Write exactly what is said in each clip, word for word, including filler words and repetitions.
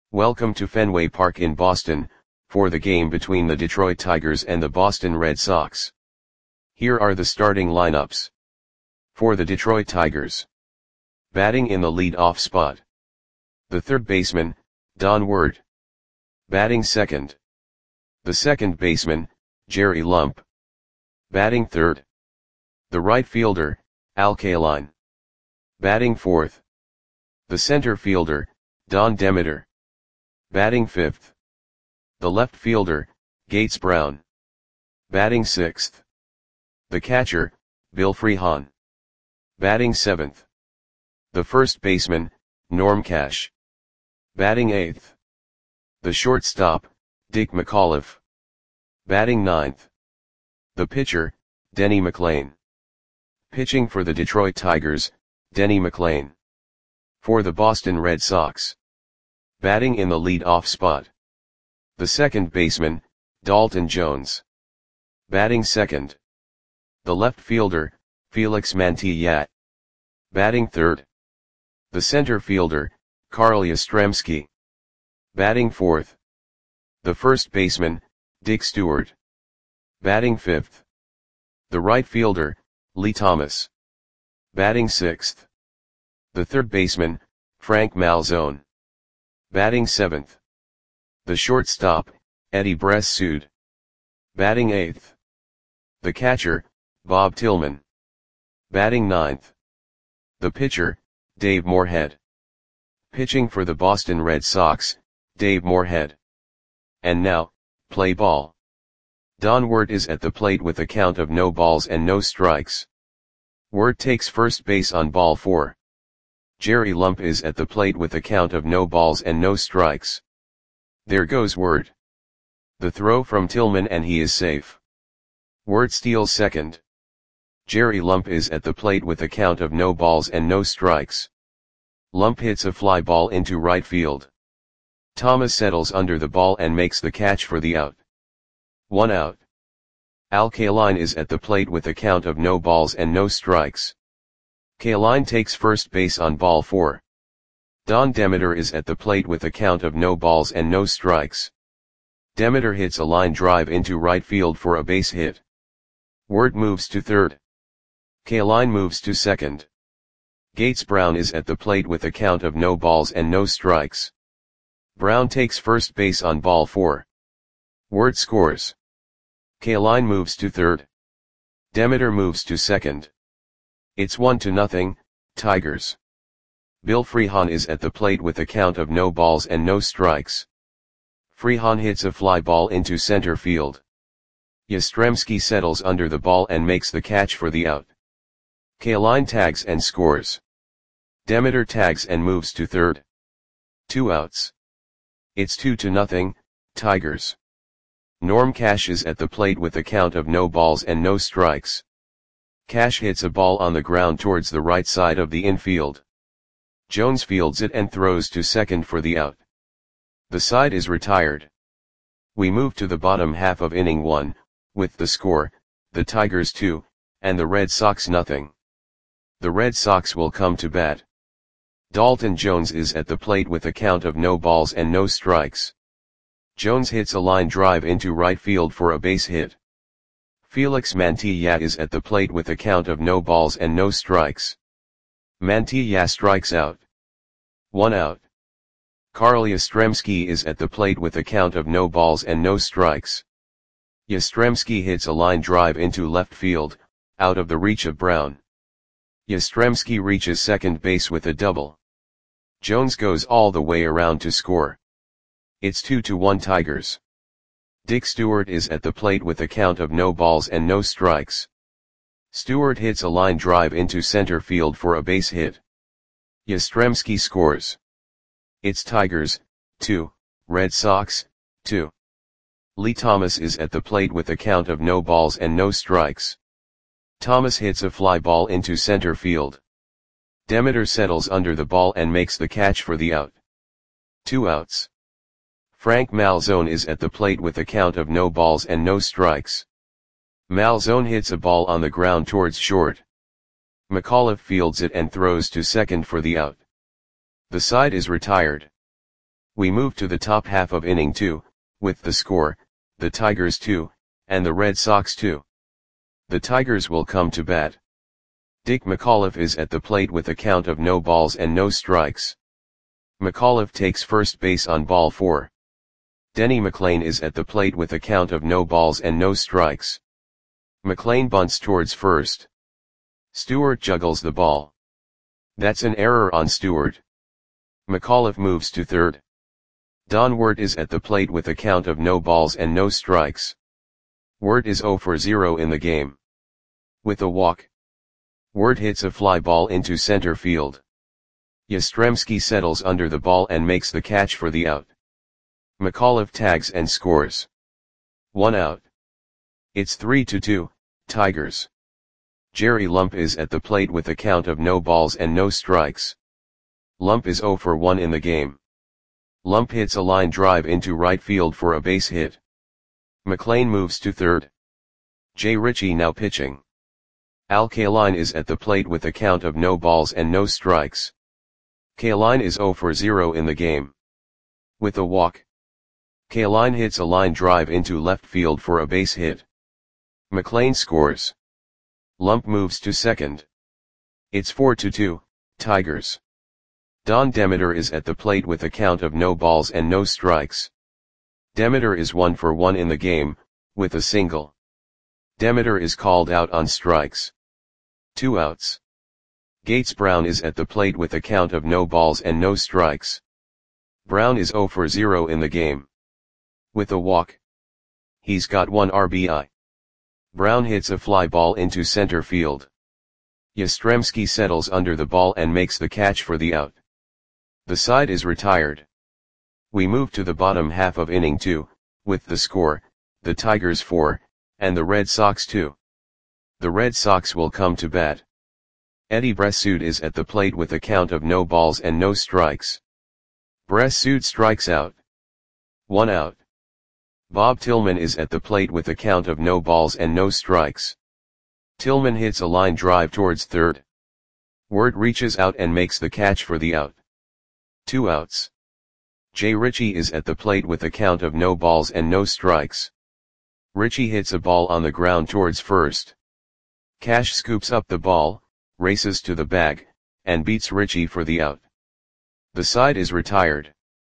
Welcome to Fenway Park in Boston, for the game between the Detroit Tigers and the Boston Red Sox. Here are the starting lineups. For the Detroit Tigers. Batting in the lead-off spot. The third baseman, Don Ward. Batting second. The second baseman, Jerry Lump. Batting third. The right fielder, Al Kaline. Batting fourth. The center fielder, Don Demeter. Batting fifth. The left fielder, Gates Brown. Batting sixth. The catcher, Bill Freehan. Batting seventh. The first baseman, Norm Cash. Batting eighth. The shortstop, Dick McAuliffe. Batting ninth. The pitcher, Denny McLain. Pitching for the Detroit Tigers, Denny McLain. For the Boston Red Sox. Batting in the lead-off spot. The second baseman, Dalton Jones. Batting second. The left fielder, Felix Mantilla. Batting third. The center fielder, Carl Yastrzemski. Batting fourth. The first baseman, Dick Stewart. Batting fifth. The right fielder, Lee Thomas. Batting sixth. The third baseman, Frank Malzone. Batting seventh. The shortstop, Eddie Bressoud. Batting eighth. The catcher, Bob Tillman. Batting ninth. The pitcher, Dave Moorhead. Pitching for the Boston Red Sox, Dave Moorhead. And now, play ball. Don Ward is at the plate with a count of no balls and no strikes. Ward takes first base on ball four. Jerry Lump is at the plate with a count of no balls and no strikes. There goes Ward. The throw from Tillman and he is safe. Ward steals second. Jerry Lump is at the plate with a count of no balls and no strikes. Lump hits a fly ball into right field. Thomas settles under the ball and makes the catch for the out. One out. Al Kaline is at the plate with a count of no balls and no strikes. Kaline takes first base on ball four. Don Demeter is at the plate with a count of no balls and no strikes. Demeter hits a line drive into right field for a base hit. Ward moves to third. Kaline moves to second. Gates Brown is at the plate with a count of no balls and no strikes. Brown takes first base on ball four. Ward scores. Kaline moves to third. Demeter moves to second. It's one to nothing, Tigers. Bill Freehan is at the plate with a count of no balls and no strikes. Freehan hits a fly ball into center field. Yastrzemski settles under the ball and makes the catch for the out. Kaline tags and scores. Demeter tags and moves to third. Two outs. It's two to nothing, Tigers. Norm Cash is at the plate with a count of no balls and no strikes. Cash hits a ball on the ground towards the right side of the infield. Jones fields it and throws to second for the out. The side is retired. We move to the bottom half of inning one, with the score, the Tigers two, and the Red Sox nothing. The Red Sox will come to bat. Dalton Jones is at the plate with a count of no balls and no strikes. Jones hits a line drive into right field for a base hit. Felix Mantilla is at the plate with a count of no balls and no strikes. Mantilla strikes out. One out. Carl Yastrzemski is at the plate with a count of no balls and no strikes. Yastrzemski hits a line drive into left field, out of the reach of Brown. Yastrzemski reaches second base with a double. Jones goes all the way around to score. It's two to one Tigers. Dick Stewart is at the plate with a count of no balls and no strikes. Stewart hits a line drive into center field for a base hit. Yastrzemski scores. It's Tigers, two, Red Sox, two. Lee Thomas is at the plate with a count of no balls and no strikes. Thomas hits a fly ball into center field. Demeter settles under the ball and makes the catch for the out. Two outs. Frank Malzone is at the plate with a count of no balls and no strikes. Malzone hits a ball on the ground towards short. McAuliffe fields it and throws to second for the out. The side is retired. We move to the top half of inning two, with the score, the Tigers two, and the Red Sox two. The Tigers will come to bat. Dick McAuliffe is at the plate with a count of no balls and no strikes. McAuliffe takes first base on ball four. Denny McLain is at the plate with a count of no balls and no strikes. McLain bunts towards first. Stewart juggles the ball. That's an error on Stewart. McAuliffe moves to third. Don Wirt is at the plate with a count of no balls and no strikes. Wirt is zero for zero in the game. With a walk, Wirt hits a fly ball into center field. Yastrzemski settles under the ball and makes the catch for the out. McAuliffe tags and scores. One out. It's three to two, Tigers. Jerry Lump is at the plate with a count of no balls and no strikes. Lump is zero for one in the game. Lump hits a line drive into right field for a base hit. McLain moves to third. Jay Ritchie now pitching. Al Kaline is at the plate with a count of no balls and no strikes. Kaline is zero for zero in the game. With a walk, Kaline hits a line drive into left field for a base hit. McLain scores. Lump moves to second. It's four to two, Tigers. Don Demeter is at the plate with a count of no balls and no strikes. Demeter is one for one in the game, with a single. Demeter is called out on strikes. Two outs. Gates Brown is at the plate with a count of no balls and no strikes. Brown is zero for zero in the game. With a walk, he's got one R B I. Brown hits a fly ball into center field. Yastrzemski settles under the ball and makes the catch for the out. The side is retired. We move to the bottom half of inning two, with the score, the Tigers four, and the Red Sox two. The Red Sox will come to bat. Eddie Bressoud is at the plate with a count of no balls and no strikes. Bressoud strikes out. One out. Bob Tillman is at the plate with a count of no balls and no strikes. Tillman hits a line drive towards third. Wirt reaches out and makes the catch for the out. Two outs. Jay Ritchie is at the plate with a count of no balls and no strikes. Ritchie hits a ball on the ground towards first. Cash scoops up the ball, races to the bag, and beats Ritchie for the out. The side is retired.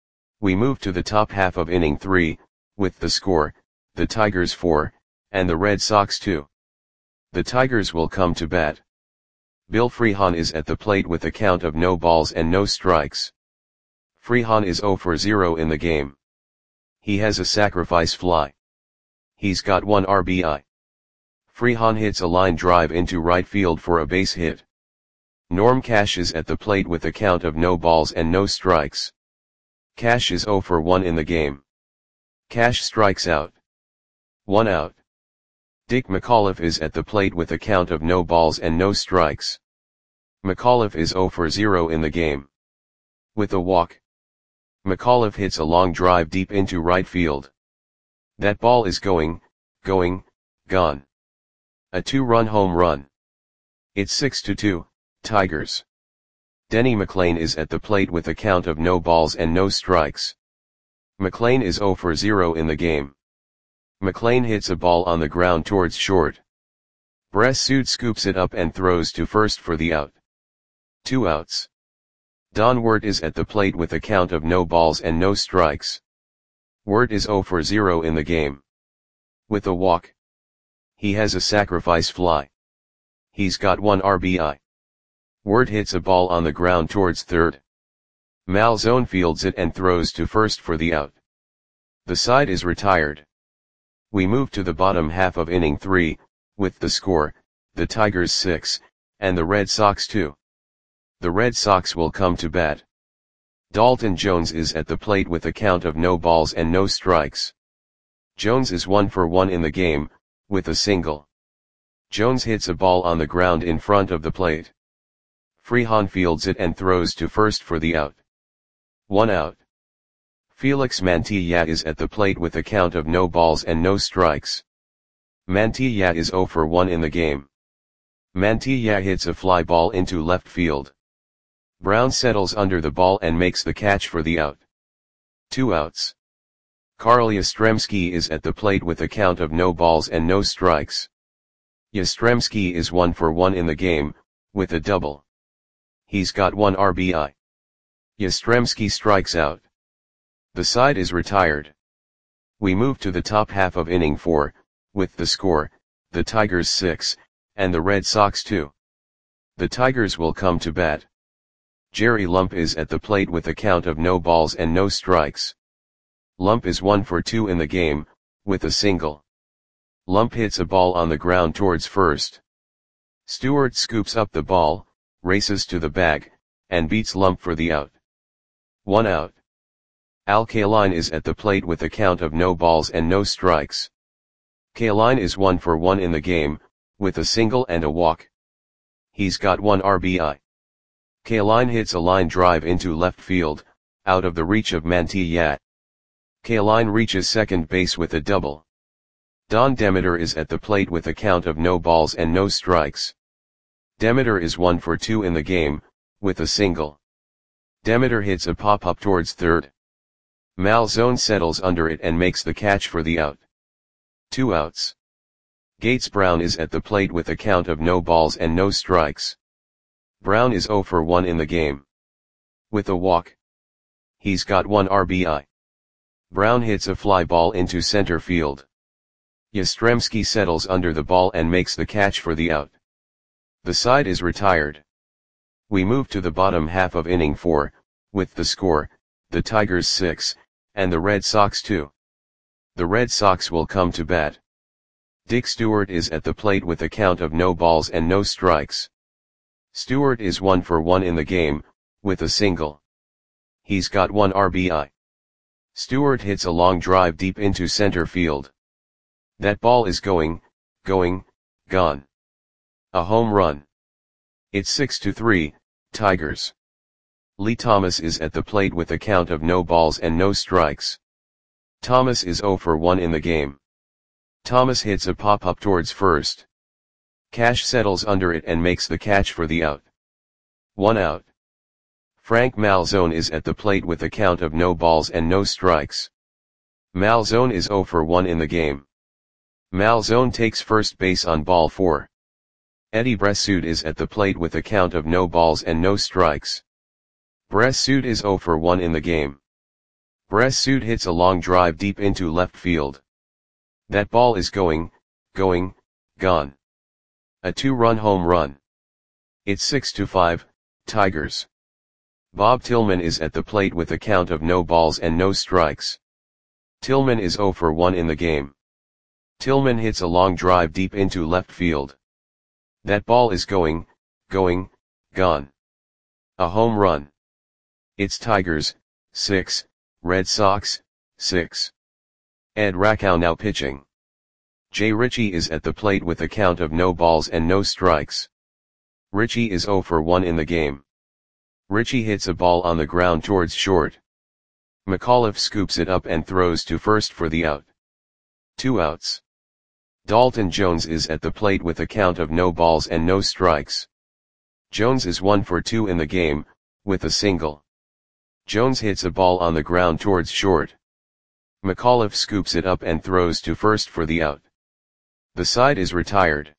We move to the top half of inning three, with the score, the Tigers four, and the Red Sox two. The Tigers will come to bat. Bill Freehan is at the plate with a count of no balls and no strikes. Freehan is zero for zero in the game. He has a sacrifice fly. He's got one R B I. Freehan hits a line drive into right field for a base hit. Norm Cash is at the plate with a count of no balls and no strikes. Cash is zero for one in the game. Cash strikes out. One out. Dick McAuliffe is at the plate with a count of no balls and no strikes. McAuliffe is zero for zero in the game. With a walk, McAuliffe hits a long drive deep into right field. That ball is going, going, gone. A two-run home run. It's six to two, Tigers. Denny McLain is at the plate with a count of no balls and no strikes. McLain is zero for zero in the game. McLain hits a ball on the ground towards short. Bressoud scoops it up and throws to first for the out. Two outs. Don Wirt is at the plate with a count of no balls and no strikes. Wirt is zero for zero in the game. With a walk, he has a sacrifice fly. He's got one R B I. Wirt hits a ball on the ground towards third. Malzone fields it and throws to first for the out. The side is retired. We move to the bottom half of inning three, with the score, the Tigers six, and the Red Sox two. The Red Sox will come to bat. Dalton Jones is at the plate with a count of no balls and no strikes. Jones is one for one in the game, with a single. Jones hits a ball on the ground in front of the plate. Freehan fields it and throws to first for the out. One out. Felix Mantilla is at the plate with a count of no balls and no strikes. Mantilla is zero for one in the game. Mantilla hits a fly ball into left field. Brown settles under the ball and makes the catch for the out. Two outs. Carl Yastrzemski is at the plate with a count of no balls and no strikes. Yastrzemski is one for one in the game, with a double. He's got one R B I. Yastrzemski strikes out. The side is retired. We move to the top half of inning four, with the score, the Tigers six, and the Red Sox two. The Tigers will come to bat. Jerry Lump is at the plate with a count of no balls and no strikes. Lump is one for two in the game, with a single. Lump hits a ball on the ground towards first. Stewart scoops up the ball, races to the bag, and beats Lump for the out. One out. Al Kaline is at the plate with a count of no balls and no strikes. Kaline is one for one in the game, with a single and a walk. He's got one R B I. Kaline hits a line drive into left field, out of the reach of Mantilla. Kaline reaches second base with a double. Don Demeter is at the plate with a count of no balls and no strikes. Demeter is one for two in the game, with a single. Demeter hits a pop-up towards third. Malzone settles under it and makes the catch for the out. Two outs. Gates Brown is at the plate with a count of no balls and no strikes. Brown is zero for one in the game. With a walk. He's got one R B I. Brown hits a fly ball into center field. Yastrzemski settles under the ball and makes the catch for the out. The side is retired. We move to the bottom half of inning four, with the score, the Tigers six, and the Red Sox two. The Red Sox will come to bat. Dick Stewart is at the plate with a count of no balls and no strikes. Stewart is one for one in the game, with a single. He's got one R B I. Stewart hits a long drive deep into center field. That ball is going, going, gone. A home run. It's six to three, Tigers. Lee Thomas is at the plate with a count of no balls and no strikes. Thomas is zero for one in the game. Thomas hits a pop-up towards first. Cash settles under it and makes the catch for the out. One out. Frank Malzone is at the plate with a count of no balls and no strikes. Malzone is zero for one in the game. Malzone takes first base on ball four. Eddie Bressoud is at the plate with a count of no balls and no strikes. Bressoud is zero for one in the game. Bressoud hits a long drive deep into left field. That ball is going, going, gone. A two-run home run. It's six to five, Tigers. Bob Tillman is at the plate with a count of no balls and no strikes. Tillman is zero for one in the game. Tillman hits a long drive deep into left field. That ball is going, going, gone. A home run. It's Tigers, six, Red Sox, six. Ed Rakow now pitching. Jay Ritchie is at the plate with a count of no balls and no strikes. Ritchie is zero for one in the game. Ritchie hits a ball on the ground towards short. McAuliffe scoops it up and throws to first for the out. Two outs. Dalton Jones is at the plate with a count of no balls and no strikes. Jones is one for two in the game, with a single. Jones hits a ball on the ground towards short. McAuliffe scoops it up and throws to first for the out. The side is retired.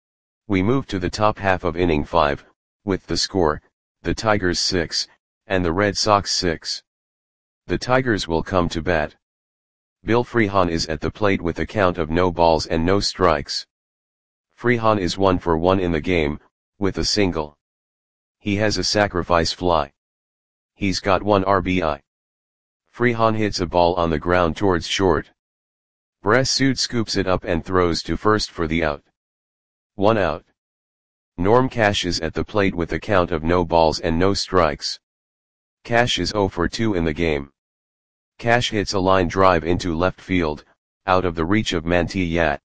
We move to the top half of inning five, with the score, the Tigers six, and the Red Sox six. The Tigers will come to bat. Bill Freehan is at the plate with a count of no balls and no strikes. Freehan is one for one in the game, with a single. He has a sacrifice fly. He's got one R B I. Freehan hits a ball on the ground towards short. Bressoud scoops it up and throws to first for the out. One out. Norm Cash is at the plate with a count of no balls and no strikes. Cash is zero for two in the game. Cash hits a line drive into left field, out of the reach of Mantilla.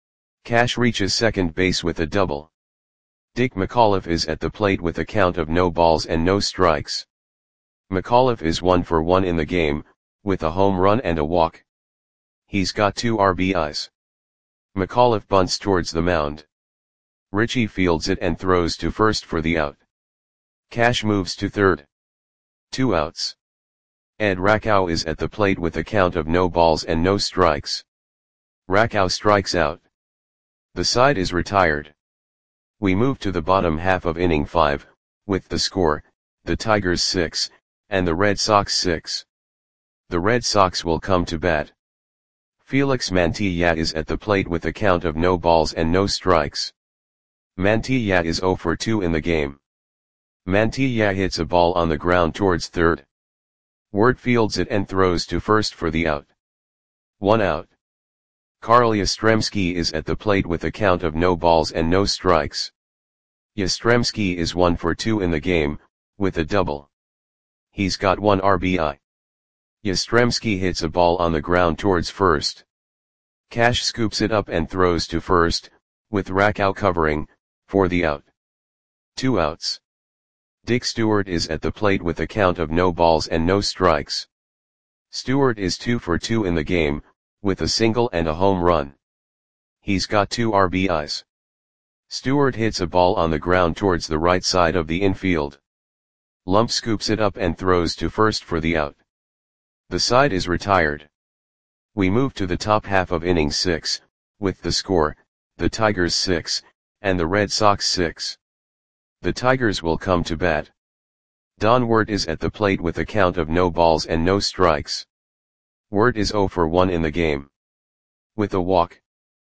Cash reaches second base with a double. Dick McAuliffe is at the plate with a count of no balls and no strikes. McAuliffe is one for one in the game, with a home run and a walk. He's got two R B Is. McAuliffe bunts towards the mound. Ritchie fields it and throws to first for the out. Cash moves to third. Two outs. Ed Rakow is at the plate with a count of no balls and no strikes. Rakow strikes out. The side is retired. We move to the bottom half of inning five, with the score, the Tigers six, and the Red Sox six. The Red Sox will come to bat. Felix Mantilla is at the plate with a count of no balls and no strikes. Mantilla is zero for two in the game. Mantilla hits a ball on the ground towards third. Ward fields it and throws to first for the out. One out. Carl Yastrzemski is at the plate with a count of no balls and no strikes. Yastrzemski is one for two in the game, with a double. He's got one R B I. Yastrzemski hits a ball on the ground towards first. Cash scoops it up and throws to first, with Rakow covering, for the out. Two outs. Dick Stewart is at the plate with a count of no balls and no strikes. Stewart is two for two in the game, with a single and a home run. He's got two R B Is. Stewart hits a ball on the ground towards the right side of the infield. Lump scoops it up and throws to first for the out. The side is retired. We move to the top half of inning six, with the score, the Tigers six, and the Red Sox six. The Tigers will come to bat. Don Wert is at the plate with a count of no balls and no strikes. Wert is zero for one in the game. With a walk.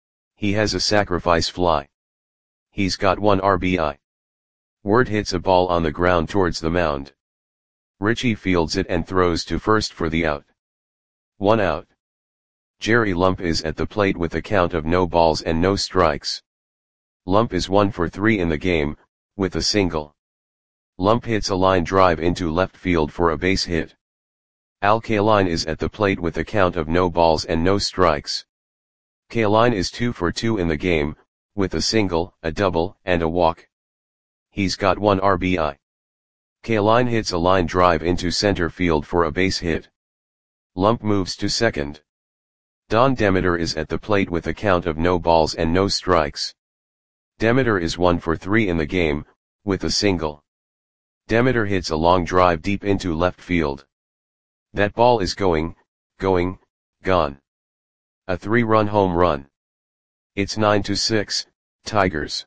He has a sacrifice fly. He's got one R B I. Wert hits a ball on the ground towards the mound. Richie fields it and throws to first for the out. One out. Jerry Lump is at the plate with a count of no balls and no strikes. Lump is one for three in the game, with a single. Lump hits a line drive into left field for a base hit. Al Kaline is at the plate with a count of no balls and no strikes. Kaline is two for two in the game, with a single, a double, and a walk. He's got one R B I. Kaline hits a line drive into center field for a base hit. Lump moves to second. Don Demeter is at the plate with a count of no balls and no strikes. Demeter is one for three in the game, with a single. Demeter hits a long drive deep into left field. That ball is going, going, gone. A three-run home run. It's nine to six, Tigers.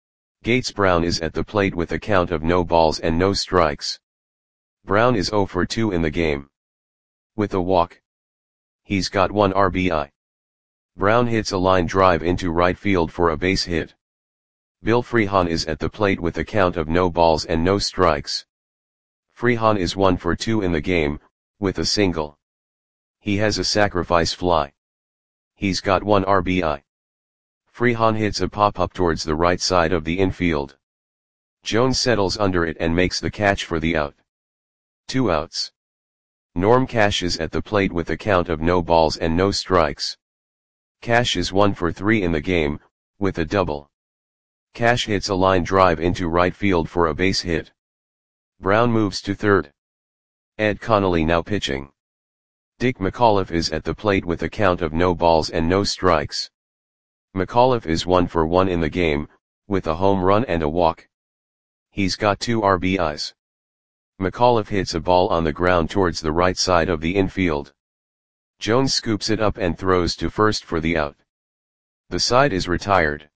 Gates Brown is at the plate with a count of no balls and no strikes. Brown is zero for two in the game. With a walk. He's got one R B I. Brown hits a line drive into right field for a base hit. Bill Freehan is at the plate with a count of no balls and no strikes. Freehan is one for two in the game, with a single. He has a sacrifice fly. He's got one R B I. Freehan hits a pop-up towards the right side of the infield. Jones settles under it and makes the catch for the out. Two outs. Norm Cash is at the plate with a count of no balls and no strikes. Cash is one for three in the game, with a double. Cash hits a line drive into right field for a base hit. Brown moves to third. Ed Connolly now pitching. Dick McAuliffe is at the plate with a count of no balls and no strikes. McAuliffe is one for one in the game, with a home run and a walk. He's got two R B Is. McAuliffe hits a ball on the ground towards the right side of the infield. Jones scoops it up and throws to first for the out. The side is retired.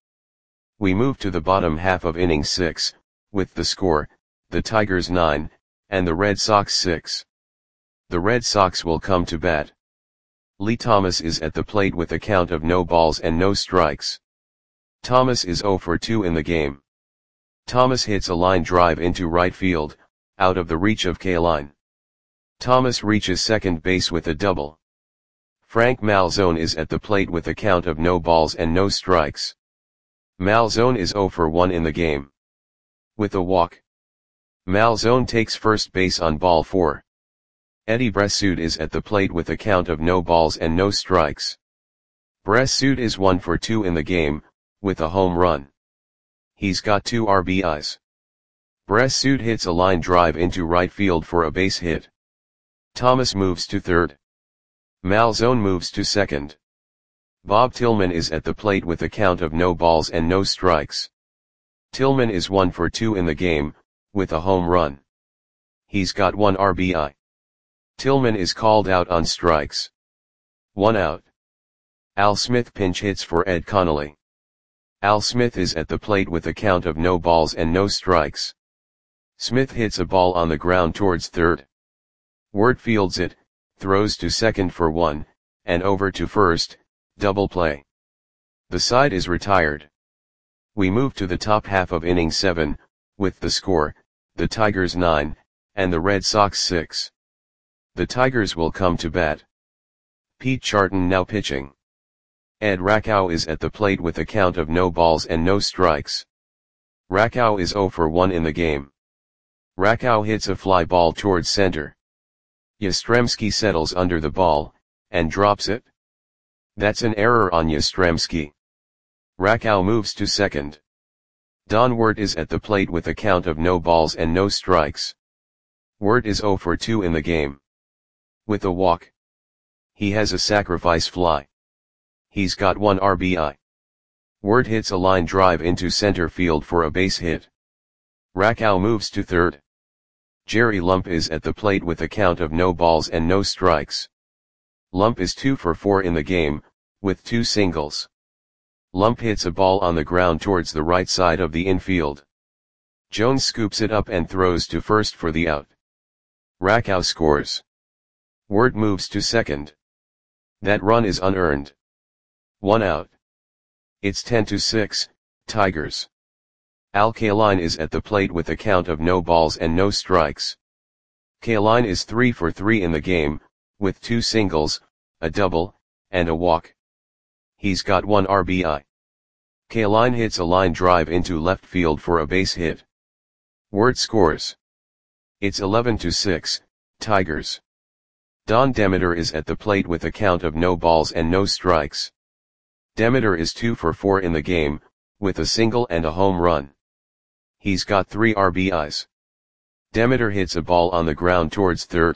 We move to the bottom half of inning six, with the score, the Tigers nine, and the Red Sox six. The Red Sox will come to bat. Lee Thomas is at the plate with a count of no balls and no strikes. Thomas is zero for two in the game. Thomas hits a line drive into right field, out of the reach of Kaline. Thomas reaches second base with a double. Frank Malzone is at the plate with a count of no balls and no strikes. Malzone is zero for one in the game. With a walk. Malzone takes first base on ball four. Eddie Bressoud is at the plate with a count of no balls and no strikes. Bressoud is one for two in the game, with a home run. He's got two R B Is. Bressoud hits a line drive into right field for a base hit. Thomas moves to third. Malzone moves to second. Bob Tillman is at the plate with a count of no balls and no strikes. Tillman is one for two in the game, with a home run. He's got one R B I. Tillman is called out on strikes. One out. Al Smith pinch hits for Ed Connolly. Al Smith is at the plate with a count of no balls and no strikes. Smith hits a ball on the ground towards third. Wirt fields it, throws to second for one, and over to first, double play. The side is retired. We move to the top half of inning seven, with the score, the Tigers nine, and the Red Sox six. The Tigers will come to bat. Pete Charton now pitching. Ed Rakow is at the plate with a count of no balls and no strikes. Rakow is zero for one in the game. Rakow hits a fly ball towards center. Yastrzemski settles under the ball, and drops it. That's an error on Yastrzemski. Rakow moves to second. Don Wirt is at the plate with a count of no balls and no strikes. Wirt is zero for two in the game. With a walk. He has a sacrifice fly. He's got one R B I. Wirt hits a line drive into center field for a base hit. Rakow moves to third. Jerry Lump is at the plate with a count of no balls and no strikes. Lump is two for four in the game, with two singles. Lump hits a ball on the ground towards the right side of the infield. Jones scoops it up and throws to first for the out. Rakow scores. Wirt moves to second. That run is unearned. One out. It's ten to six, Tigers. Al Kaline is at the plate with a count of no balls and no strikes. Kaline is three for three in the game, with two singles, a double, and a walk. He's got one R B I. Kaline hits a line drive into left field for a base hit. Wirt scores. It's eleven to six, Tigers. Don Demeter is at the plate with a count of no balls and no strikes. Demeter is two for four in the game, with a single and a home run. He's got three R B Is. Demeter hits a ball on the ground towards third.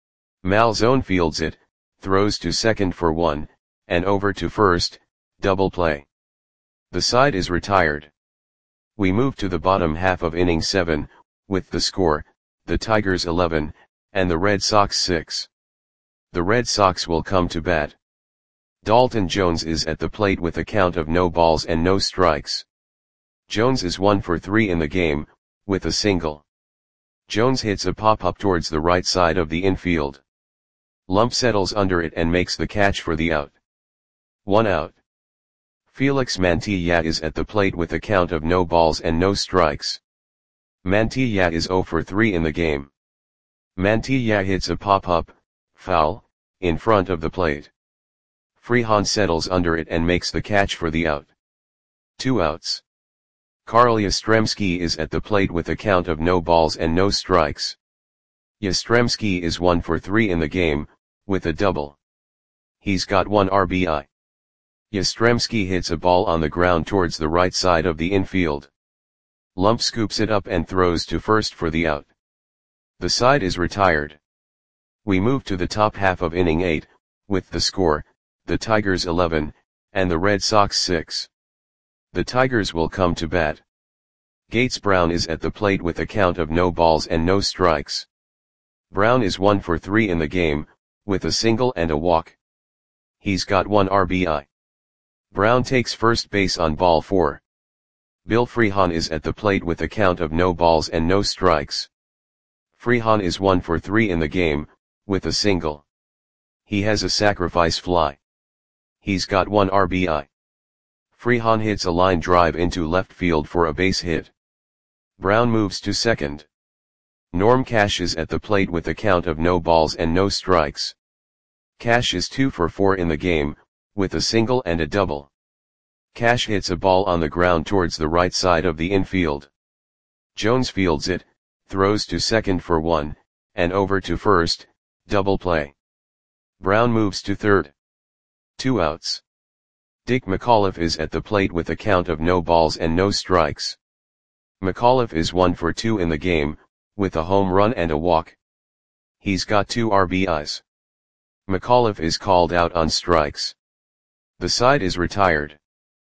Malzone fields it, throws to second for one, and over to first, double play. The side is retired. We move to the bottom half of inning seven, with the score, the Tigers eleven, and the Red Sox six. The Red Sox will come to bat. Dalton Jones is at the plate with a count of no balls and no strikes. Jones is one for three in the game, with a single. Jones hits a pop-up towards the right side of the infield. Lump settles under it and makes the catch for the out. One out. Felix Mantilla is at the plate with a count of no balls and no strikes. Mantilla is zero for three in the game. Mantilla hits a pop-up, foul, in front of the plate. Freehan settles under it and makes the catch for the out. Two outs. Carl Yastrzemski is at the plate with a count of no balls and no strikes. Yastrzemski is one for three in the game, with a double. He's got one R B I. Yastrzemski hits a ball on the ground towards the right side of the infield. Lump scoops it up and throws to first for the out. The side is retired. We move to the top half of inning eight, with the score, the Tigers eleven, and the Red Sox six. The Tigers will come to bat. Gates Brown is at the plate with a count of no balls and no strikes. Brown is one for three in the game, with a single and a walk. He's got one R B I. Brown takes first base on ball four. Bill Freehan is at the plate with a count of no balls and no strikes. Freehan is one for three in the game, with a single. He has a sacrifice fly. He's got one R B I. Freehan hits a line drive into left field for a base hit. Brown moves to second. Norm Cash is at the plate with a count of no balls and no strikes. Cash is two for four in the game, with a single and a double. Cash hits a ball on the ground towards the right side of the infield. Jones fields it, throws to second for one, and over to first, double play. Brown moves to third. Two outs. Dick McAuliffe is at the plate with a count of no balls and no strikes. McAuliffe is one for two in the game, with a home run and a walk. He's got two R B Is. McAuliffe is called out on strikes. The side is retired.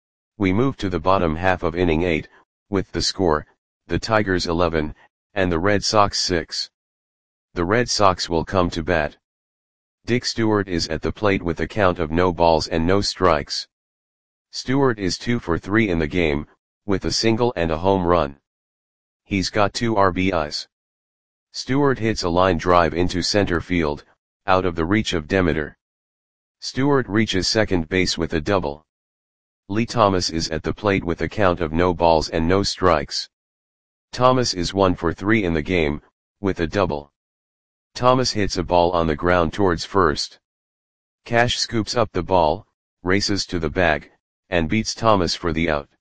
We move to the bottom half of inning eight, with the score, the Tigers eleven, and the Red Sox six. The Red Sox will come to bat. Dick Stewart is at the plate with a count of no balls and no strikes. Stewart is two for three in the game, with a single and a home run. He's got two R B Is. Stewart hits a line drive into center field, out of the reach of Demeter. Stewart reaches second base with a double. Lee Thomas is at the plate with a count of no balls and no strikes. Thomas is one for three in the game, with a double. Thomas hits a ball on the ground towards first. Cash scoops up the ball, races to the bag, and beats Thomas for the out.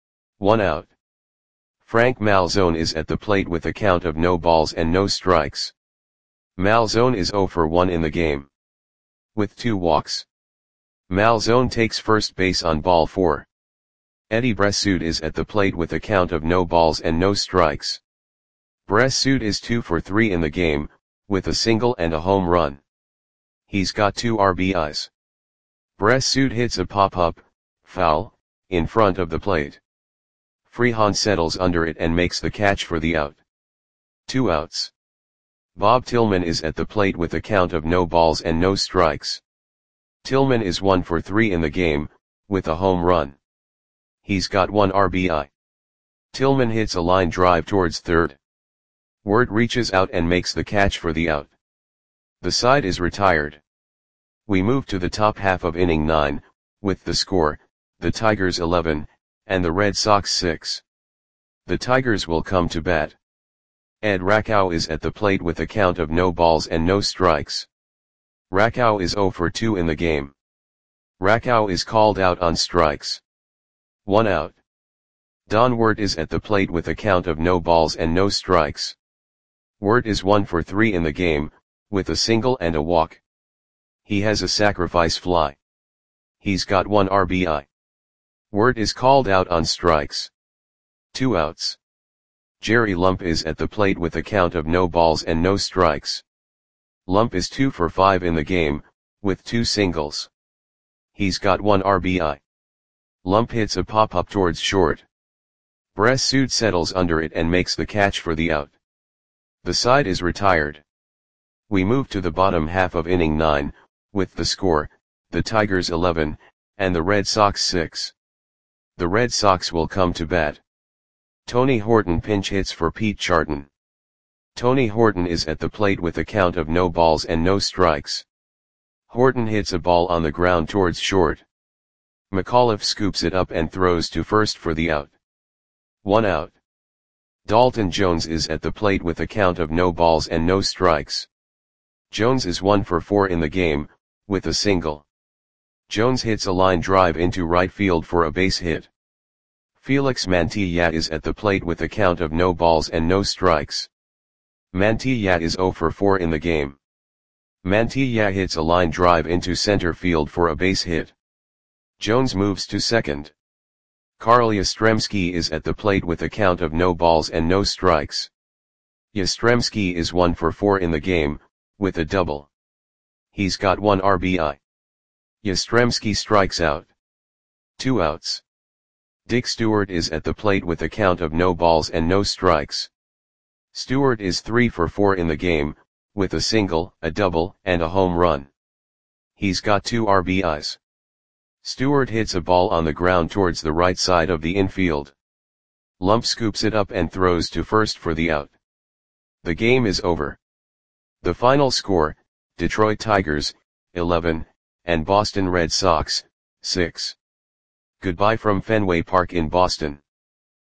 One out. Frank Malzone is at the plate with a count of no balls and no strikes. Malzone is zero for one in the game, with two walks. Malzone takes first base on ball four. Eddie Bressoud is at the plate with a count of no balls and no strikes. Bressoud is two for three in the game, with a single and a home run. He's got two R B Is. Bressoud hits a pop-up, foul, in front of the plate. Freehan settles under it and makes the catch for the out. Two outs. Bob Tillman is at the plate with a count of no balls and no strikes. Tillman is one for three in the game, with a home run. He's got one R B I. Tillman hits a line drive towards third. Word reaches out and makes the catch for the out. The side is retired. We move to the top half of inning nine, with the score, the Tigers eleven, and the Red Sox six. The Tigers will come to bat. Ed Rakow is at the plate with a count of no balls and no strikes. Rakow is zero for two in the game. Rakow is called out on strikes. One out. Don Wirt is at the plate with a count of no balls and no strikes. Wirt is one for three in the game, with a single and a walk. He has a sacrifice fly. He's got one R B I. Wirt is called out on strikes. Two outs. Jerry Lump is at the plate with a count of no balls and no strikes. Lump is two for five in the game, with two singles. He's got one R B I. Lump hits a pop-up towards short. Bressoud settles under it and makes the catch for the out. The side is retired. We move to the bottom half of inning nine, with the score, the Tigers eleven, and the Red Sox six. The Red Sox will come to bat. Tony Horton pinch hits for Pete Charton. Tony Horton is at the plate with a count of no balls and no strikes. Horton hits a ball on the ground towards short. McAuliffe scoops it up and throws to first for the out. One out. Dalton Jones is at the plate with a count of no balls and no strikes. Jones is one for four in the game, with a single. Jones hits a line drive into right field for a base hit. Felix Mantilla is at the plate with a count of no balls and no strikes. Mantilla is zero for four in the game. Mantilla hits a line drive into center field for a base hit. Jones moves to second. Carl Yastrzemski is at the plate with a count of no balls and no strikes. Yastrzemski is one for four in the game, with a double. He's got one R B I. Yastrzemski strikes out. Two outs. Dick Stewart is at the plate with a count of no balls and no strikes. Stewart is three for four in the game, with a single, a double, and a home run. He's got two R B Is. Stewart hits a ball on the ground towards the right side of the infield. Lump scoops it up and throws to first for the out. The game is over. The final score, Detroit Tigers, eleven, and Boston Red Sox, six. Goodbye from Fenway Park in Boston.